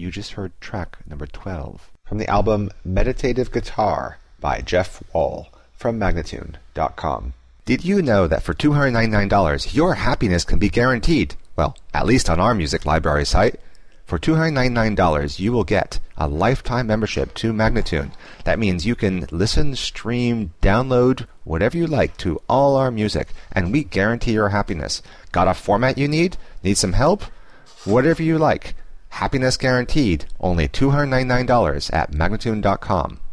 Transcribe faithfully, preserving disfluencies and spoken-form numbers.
You just heard track number twelve from the album Meditative Guitar by Jeff Wall from Magnatune dot com. Did you know that for two hundred ninety-nine dollars your happiness can be guaranteed? Well, at least on our music library site. For two hundred ninety-nine dollars you will get a lifetime membership to Magnatune. That means you can listen, stream, download, whatever you like to all our music, and we guarantee your happiness. Got a format you need? Need some help? Whatever you like. Happiness guaranteed. Only two hundred ninety-nine dollars at Magnatune dot com.